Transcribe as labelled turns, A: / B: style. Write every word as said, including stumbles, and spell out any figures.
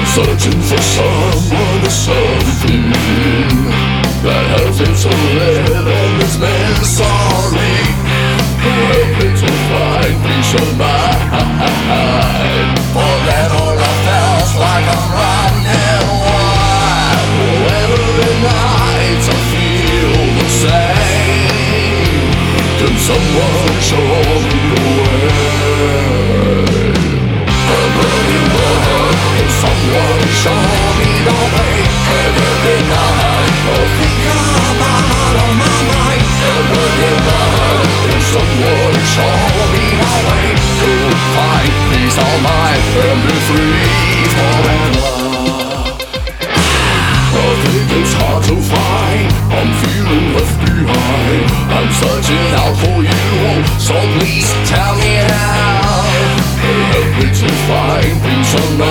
A: Searching for someone or something that helps me to live in this misery. Help me to find peace of mind. For then all I felt like I'm running wild. Every night I feel the same. Can someone show me the way? Someone show me the way. Every night I think I'm out of my mind. Every night someone show me the way to find peace of mind and be free forever. I think it's hard to find. I'm feeling left behind. I'm searching out for you, so please tell me how. Help me to find peace of mind.